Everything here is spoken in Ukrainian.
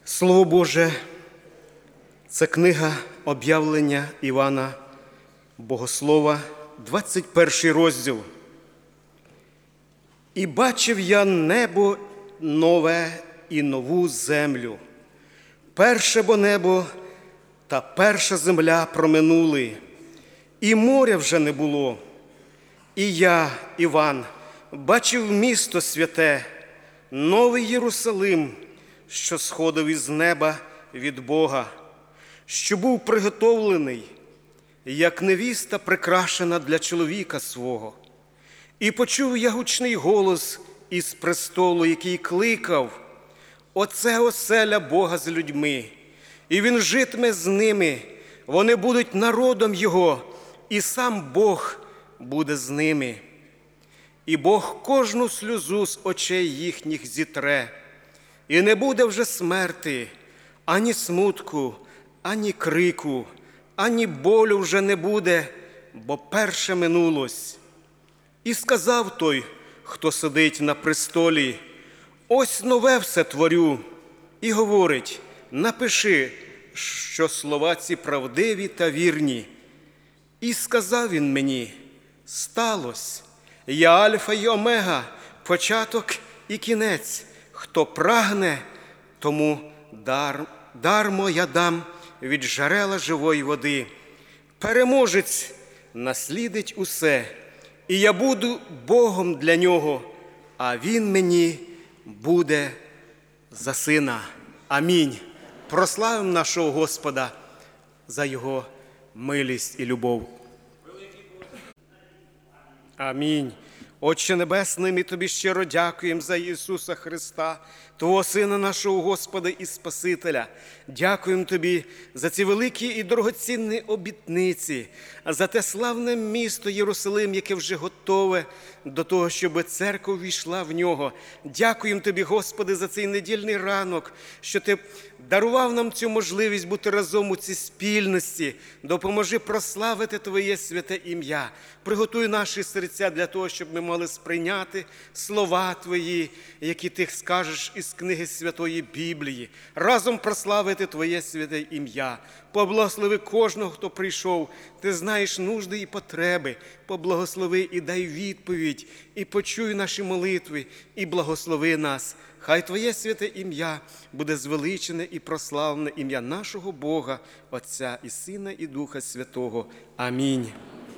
Слово Боже – це книга об'явлення Івана Богослова, 21 розділ. «І бачив я небо нове і нову землю. Перше бо небо та перша земля проминули, і моря вже не було. І я, Іван, бачив місто святе, новий Єрусалим, що сходив із неба від Бога, що був приготовлений, як невіста прикрашена для чоловіка свого. І почув я гучний голос із престолу, який кликав: «Оце оселя Бога з людьми, і Він житиме з ними, вони будуть народом Його, і сам Бог буде з ними. І Бог кожну сльозу з очей їхніх зітре, і не буде вже смерти, ані смутку, ані крику, ані болю вже не буде, бо перше минулось. І сказав той, хто сидить на престолі: ось нове все творю. І говорить: напиши, що слова ці правдиві та вірні. І сказав він мені: сталось. Я Альфа й Омега, початок і кінець. Хто прагне, тому дармо я дам від джерела живої води. Переможець наслідить усе, і я буду Богом для нього, а він мені буде за сина». Амінь. Прославимо нашого Господа за Його милість і любов. Амінь. Отче Небесний, ми Тобі щиро дякуємо за Ісуса Христа, Твого Сина нашого Господа і Спасителя. Дякуємо Тобі за ці великі і дорогоцінні обітниці, за те славне місто Єрусалим, яке вже готове до того, щоб церква ввійшла в нього. Дякуємо Тобі, Господи, за цей недільний ранок, що Ти дарував нам цю можливість бути разом у цій спільності. Допоможи прославити Твоє святе ім'я. Приготуй наші серця для того, щоб ми могли сприйняти слова Твої, які Ти скажеш із книги Святої Біблії. Разом прославити Твоє святе ім'я. Поблагослови кожного, хто прийшов. Ти знаєш нужди і потреби. Поблагослови і дай відповідь, і почуй наші молитви, і благослови нас. Хай Твоє святе ім'я буде звеличене і прославлене, ім'я нашого Бога, Отця і Сина і Духа Святого. Амінь.